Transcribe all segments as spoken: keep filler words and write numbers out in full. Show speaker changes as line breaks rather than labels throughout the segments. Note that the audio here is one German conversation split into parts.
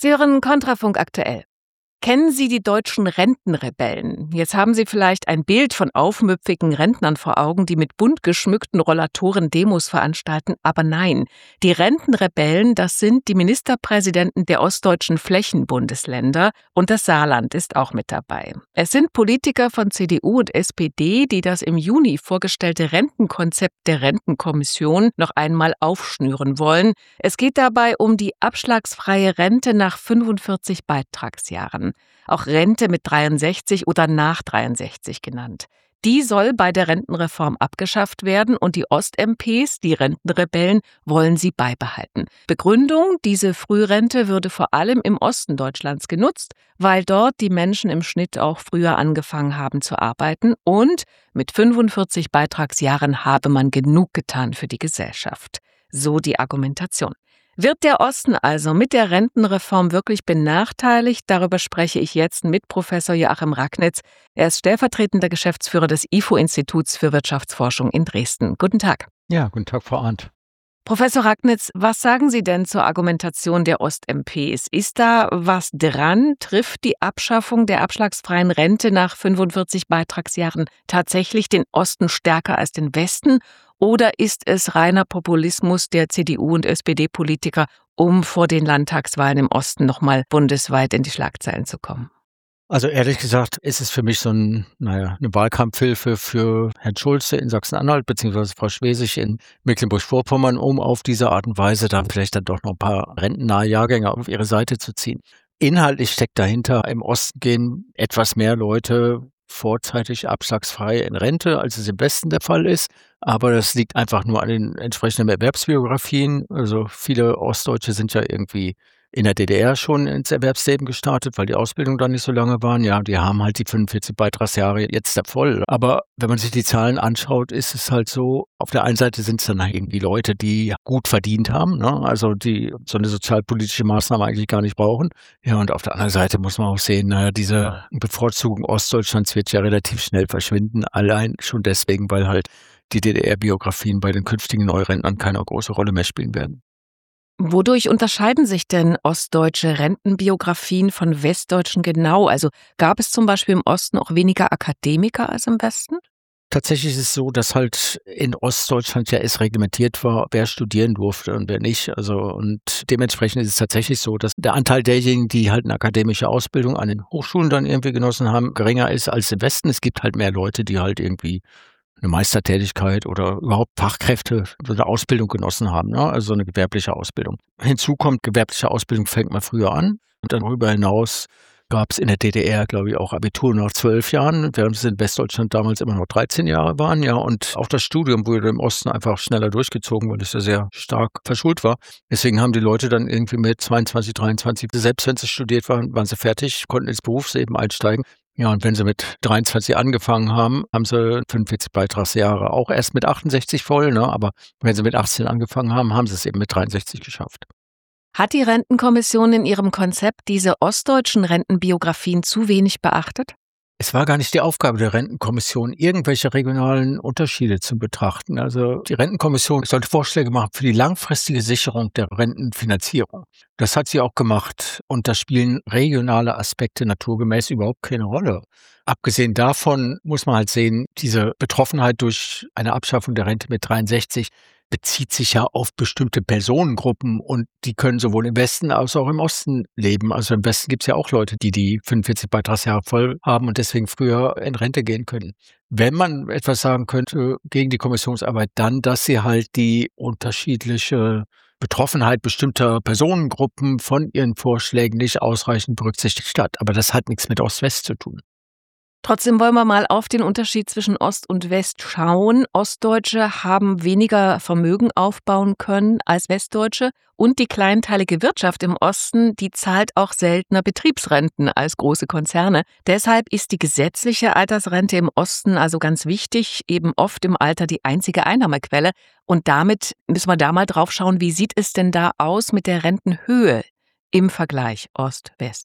Sie hören Kontrafunk aktuell. Kennen Sie die deutschen Rentenrebellen? Jetzt haben Sie vielleicht ein Bild von aufmüpfigen Rentnern vor Augen, die mit bunt geschmückten Rollatoren Demos veranstalten. Aber nein, die Rentenrebellen, das sind die Ministerpräsidenten der ostdeutschen Flächenbundesländer und das Saarland ist auch mit dabei. Es sind Politiker von C D U und S P D, die das im Juni vorgestellte Rentenkonzept der Rentenkommission noch einmal aufschnüren wollen. Es geht dabei um die abschlagsfreie Rente nach fünfundvierzig Beitragsjahren. Auch Rente mit dreiundsechzig oder nach dreiundsechzig genannt. Die soll bei der Rentenreform abgeschafft werden und die Ost-M Ps, die Rentenrebellen, wollen sie beibehalten. Begründung: Diese Frührente würde vor allem im Osten Deutschlands genutzt, weil dort die Menschen im Schnitt auch früher angefangen haben zu arbeiten und mit fünfundvierzig Beitragsjahren habe man genug getan für die Gesellschaft. So die Argumentation. Wird der Osten also mit der Rentenreform wirklich benachteiligt? Darüber spreche ich jetzt mit Professor Joachim Racknitz. Er ist stellvertretender Geschäftsführer des I F O-Instituts für Wirtschaftsforschung in Dresden. Guten Tag.
Ja, guten Tag, Frau Arndt.
Professor Racknitz, was sagen Sie denn zur Argumentation der Ost-M Ps? Ist da was dran? Trifft die Abschaffung der abschlagsfreien Rente nach fünfundvierzig Beitragsjahren tatsächlich den Osten stärker als den Westen? Oder ist es reiner Populismus der C D U und S P D-Politiker, um vor den Landtagswahlen im Osten nochmal bundesweit in die Schlagzeilen zu kommen?
Also ehrlich gesagt ist es für mich so ein, naja, eine Wahlkampfhilfe für Herrn Schulze in Sachsen-Anhalt beziehungsweise Frau Schwesig in Mecklenburg-Vorpommern, um auf diese Art und Weise dann vielleicht dann doch noch ein paar rentennahe Jahrgänge auf ihre Seite zu ziehen. Inhaltlich steckt dahinter, im Osten gehen etwas mehr Leute vorzeitig abschlagsfrei in Rente, als es im Westen der Fall ist. Aber das liegt einfach nur an den entsprechenden Erwerbsbiografien. Also viele Ostdeutsche sind ja irgendwie in der D D R schon ins Erwerbsleben gestartet, weil die Ausbildung dann nicht so lange waren. Ja, die haben halt die fünfundvierzig Beitragsjahre jetzt da voll. Aber wenn man sich die Zahlen anschaut, ist es halt so, auf der einen Seite sind es dann irgendwie Leute, die gut verdient haben, ne? Also die so eine sozialpolitische Maßnahme eigentlich gar nicht brauchen. Ja, und auf der anderen Seite muss man auch sehen, naja, diese Bevorzugung Ostdeutschlands wird ja relativ schnell verschwinden, allein schon deswegen, weil halt die D D R-Biografien bei den künftigen Neurentnern keine große Rolle mehr spielen werden.
Wodurch unterscheiden sich denn ostdeutsche Rentenbiografien von westdeutschen genau? Also gab es zum Beispiel im Osten auch weniger Akademiker als im Westen?
Tatsächlich ist es so, dass halt in Ostdeutschland ja es reglementiert war, wer studieren durfte und wer nicht. Also und dementsprechend ist es tatsächlich so, dass der Anteil derjenigen, die halt eine akademische Ausbildung an den Hochschulen dann irgendwie genossen haben, geringer ist als im Westen. Es gibt halt mehr Leute, die halt irgendwie eine Meistertätigkeit oder überhaupt Fachkräfte, so eine Ausbildung genossen haben, ne? Also so eine gewerbliche Ausbildung. Hinzu kommt, gewerbliche Ausbildung fängt man früher an und darüber hinaus gab es in der D D R, glaube ich, auch Abitur nach zwölf Jahren, während es in Westdeutschland damals immer noch dreizehn Jahre waren, ja. Und auch das Studium wurde im Osten einfach schneller durchgezogen, weil es ja sehr stark verschult war. Deswegen haben die Leute dann irgendwie mit zweiundzwanzig, dreiundzwanzig, selbst wenn sie studiert waren, waren sie fertig, konnten ins Berufsleben einsteigen. Ja, und wenn sie mit dreiundzwanzig angefangen haben, haben sie fünfundvierzig Beitragsjahre, auch erst mit achtundsechzig voll, ne? Aber wenn sie mit achtzehn angefangen haben, haben sie es eben mit dreiundsechzig geschafft.
Hat die Rentenkommission in ihrem Konzept diese ostdeutschen Rentenbiografien zu wenig beachtet?
Es war gar nicht die Aufgabe der Rentenkommission, irgendwelche regionalen Unterschiede zu betrachten. Also die Rentenkommission sollte Vorschläge machen für die langfristige Sicherung der Rentenfinanzierung. Das hat sie auch gemacht und da spielen regionale Aspekte naturgemäß überhaupt keine Rolle. Abgesehen davon muss man halt sehen, diese Betroffenheit durch eine Abschaffung der Rente mit dreiundsechzig bezieht sich ja auf bestimmte Personengruppen und die können sowohl im Westen als auch im Osten leben. Also im Westen gibt es ja auch Leute, die die fünfundvierzig Beitragsjahre voll haben und deswegen früher in Rente gehen können. Wenn man etwas sagen könnte gegen die Kommissionsarbeit, dann, dass sie halt die unterschiedliche Betroffenheit bestimmter Personengruppen von ihren Vorschlägen nicht ausreichend berücksichtigt hat. Aber das hat nichts mit Ost-West zu tun.
Trotzdem wollen wir mal auf den Unterschied zwischen Ost und West schauen. Ostdeutsche haben weniger Vermögen aufbauen können als Westdeutsche und die kleinteilige Wirtschaft im Osten, die zahlt auch seltener Betriebsrenten als große Konzerne. Deshalb ist die gesetzliche Altersrente im Osten also ganz wichtig, eben oft im Alter die einzige Einnahmequelle. Und damit müssen wir da mal drauf schauen, wie sieht es denn da aus mit der Rentenhöhe im Vergleich Ost-West?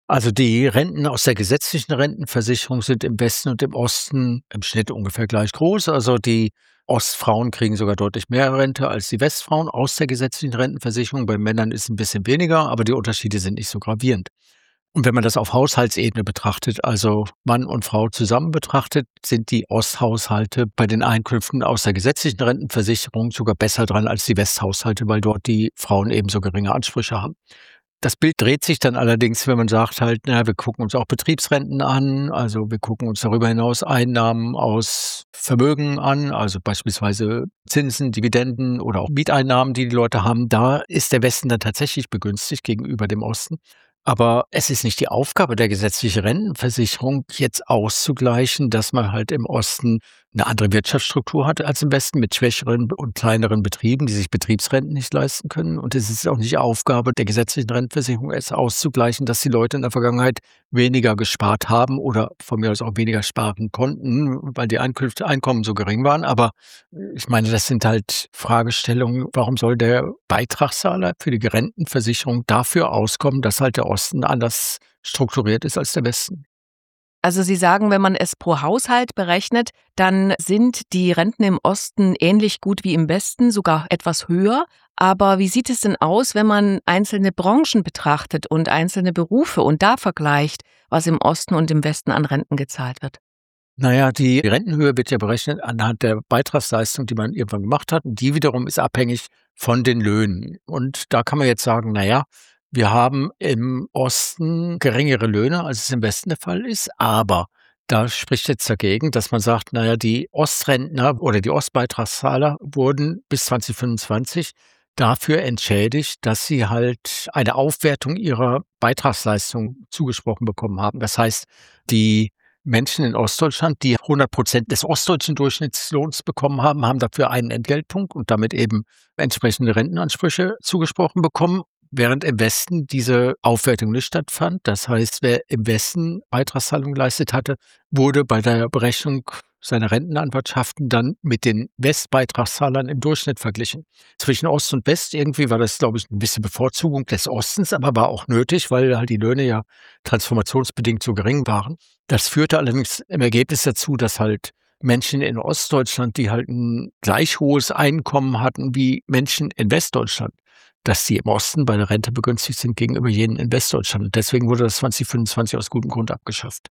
Also die Renten aus der gesetzlichen Rentenversicherung sind im Westen und im Osten im Schnitt ungefähr gleich groß. Also die Ostfrauen kriegen sogar deutlich mehr Rente als die Westfrauen aus der gesetzlichen Rentenversicherung. Bei Männern ist es ein bisschen weniger, aber die Unterschiede sind nicht so gravierend. Und wenn man das auf Haushaltsebene betrachtet, also Mann und Frau zusammen betrachtet, sind die Osthaushalte bei den Einkünften aus der gesetzlichen Rentenversicherung sogar besser dran als die Westhaushalte, weil dort die Frauen ebenso geringe Ansprüche haben. Das Bild dreht sich dann allerdings, wenn man sagt halt, na, wir gucken uns auch Betriebsrenten an, also wir gucken uns darüber hinaus Einnahmen aus Vermögen an, also beispielsweise Zinsen, Dividenden oder auch Mieteinnahmen, die die Leute haben. Da ist der Westen dann tatsächlich begünstigt gegenüber dem Osten. Aber es ist nicht die Aufgabe der gesetzlichen Rentenversicherung, jetzt auszugleichen, dass man halt im Osten eine andere Wirtschaftsstruktur hat als im Westen mit schwächeren und kleineren Betrieben, die sich Betriebsrenten nicht leisten können. Und es ist auch nicht Aufgabe der gesetzlichen Rentenversicherung, es auszugleichen, dass die Leute in der Vergangenheit weniger gespart haben oder von mir aus auch weniger sparen konnten, weil die Einkünfte, Einkommen so gering waren. Aber ich meine, das sind halt Fragestellungen, warum soll der Beitragszahler für die Rentenversicherung dafür auskommen, dass halt der Osten anders strukturiert ist als der Westen?
Also Sie sagen, wenn man es pro Haushalt berechnet, dann sind die Renten im Osten ähnlich gut wie im Westen, sogar etwas höher. Aber wie sieht es denn aus, wenn man einzelne Branchen betrachtet und einzelne Berufe und da vergleicht, was im Osten und im Westen an Renten gezahlt wird?
Naja, die Rentenhöhe wird ja berechnet anhand der Beitragsleistung, die man irgendwann gemacht hat. Und die wiederum ist abhängig von den Löhnen. Und da kann man jetzt sagen, naja, wir haben im Osten geringere Löhne, als es im Westen der Fall ist. Aber da spricht jetzt dagegen, dass man sagt, naja, die Ostrentner oder die Ostbeitragszahler wurden bis zwanzig fünfundzwanzig dafür entschädigt, dass sie halt eine Aufwertung ihrer Beitragsleistung zugesprochen bekommen haben. Das heißt, die Menschen in Ostdeutschland, die hundert Prozent des ostdeutschen Durchschnittslohns bekommen haben, haben dafür einen Entgeltpunkt und damit eben entsprechende Rentenansprüche zugesprochen bekommen, während im Westen diese Aufwertung nicht stattfand. Das heißt, wer im Westen Beitragszahlungen geleistet hatte, wurde bei der Berechnung seiner Rentenanwartschaften dann mit den Westbeitragszahlern im Durchschnitt verglichen. Zwischen Ost und West irgendwie war das, glaube ich, ein bisschen Bevorzugung des Ostens, aber war auch nötig, weil halt die Löhne ja transformationsbedingt so gering waren. Das führte allerdings im Ergebnis dazu, dass halt Menschen in Ostdeutschland, die halt ein gleich hohes Einkommen hatten wie Menschen in Westdeutschland, dass sie im Osten bei der Rente begünstigt sind gegenüber jenen in Westdeutschland. Und deswegen wurde das zwanzig fünfundzwanzig aus gutem Grund abgeschafft.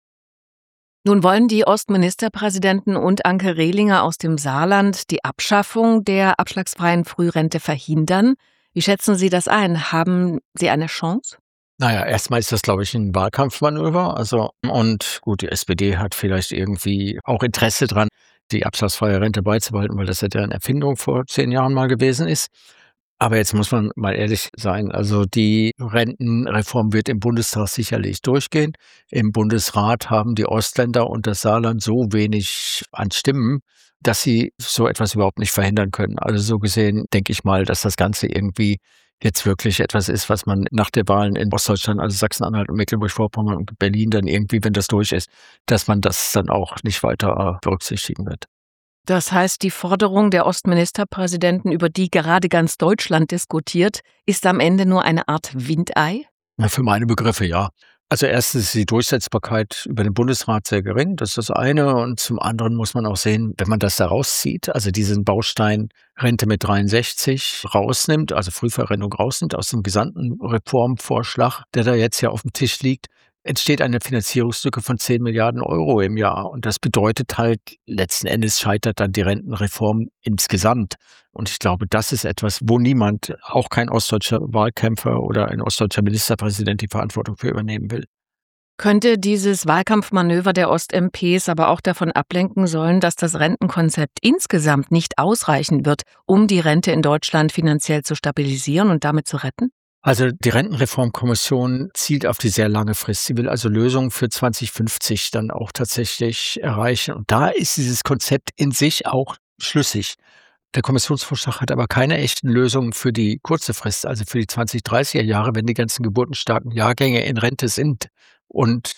Nun wollen die Ostministerpräsidenten und Anke Rehlinger aus dem Saarland die Abschaffung der abschlagsfreien Frührente verhindern. Wie schätzen Sie das ein? Haben Sie eine Chance?
Naja, erstmal ist das, glaube ich, ein Wahlkampfmanöver. Also, und gut, die S P D hat vielleicht irgendwie auch Interesse dran, die abschlagsfreie Rente beizubehalten, weil das ja deren Erfindung vor zehn Jahren mal gewesen ist. Aber jetzt muss man mal ehrlich sein, also die Rentenreform wird im Bundestag sicherlich durchgehen. Im Bundesrat haben die Ostländer und das Saarland so wenig an Stimmen, dass sie so etwas überhaupt nicht verhindern können. Also so gesehen denke ich mal, dass das Ganze irgendwie jetzt wirklich etwas ist, was man nach der Wahlen in Ostdeutschland, also Sachsen-Anhalt und Mecklenburg-Vorpommern und Berlin dann irgendwie, wenn das durch ist, dass man das dann auch nicht weiter berücksichtigen wird.
Das heißt, die Forderung der Ostministerpräsidenten, über die gerade ganz Deutschland diskutiert, ist am Ende nur eine Art Windei?
Na, für meine Begriffe ja. Also erstens ist die Durchsetzbarkeit über den Bundesrat sehr gering, das ist das eine. Und zum anderen muss man auch sehen, wenn man das da rauszieht, also diesen Baustein Rente mit dreiundsechzig rausnimmt, also Frühverrentung rausnimmt aus dem gesamten Reformvorschlag, der da jetzt ja auf dem Tisch liegt, entsteht eine Finanzierungslücke von zehn Milliarden Euro im Jahr. Und das bedeutet halt, letzten Endes scheitert dann die Rentenreform insgesamt. Und ich glaube, das ist etwas, wo niemand, auch kein ostdeutscher Wahlkämpfer oder ein ostdeutscher Ministerpräsident, die Verantwortung für übernehmen will.
Könnte dieses Wahlkampfmanöver der Ost-M Ps aber auch davon ablenken sollen, dass das Rentenkonzept insgesamt nicht ausreichen wird, um die Rente in Deutschland finanziell zu stabilisieren und damit zu retten?
Also die Rentenreformkommission zielt auf die sehr lange Frist. Sie will also Lösungen für zwanzig fünfzig dann auch tatsächlich erreichen. Und da ist dieses Konzept in sich auch schlüssig. Der Kommissionsvorschlag hat aber keine echten Lösungen für die kurze Frist, also für die zwanzig dreißiger Jahre, wenn die ganzen geburtenstarken Jahrgänge in Rente sind und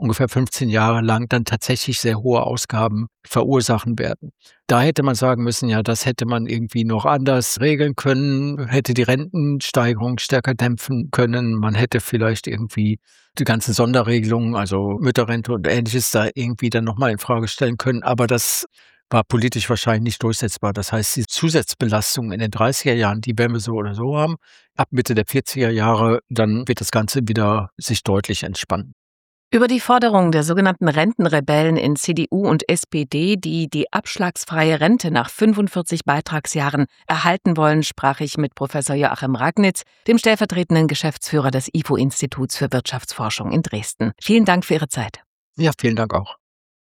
ungefähr fünfzehn Jahre lang dann tatsächlich sehr hohe Ausgaben verursachen werden. Da hätte man sagen müssen, ja, das hätte man irgendwie noch anders regeln können, hätte die Rentensteigerung stärker dämpfen können. Man hätte vielleicht irgendwie die ganzen Sonderregelungen, also Mütterrente und Ähnliches, da irgendwie dann nochmal in Frage stellen können. Aber das war politisch wahrscheinlich nicht durchsetzbar. Das heißt, die Zusatzbelastung in den dreißiger Jahren, die werden wir so oder so haben. Ab Mitte der vierziger Jahre, dann wird das Ganze wieder sich deutlich entspannen.
Über die Forderung der sogenannten Rentenrebellen in C D U und S P D, die die abschlagsfreie Rente nach fünfundvierzig Beitragsjahren erhalten wollen, sprach ich mit Professor Joachim Ragnitz, dem stellvertretenden Geschäftsführer des I F O-Instituts für Wirtschaftsforschung in Dresden. Vielen Dank für Ihre Zeit.
Ja, vielen Dank auch.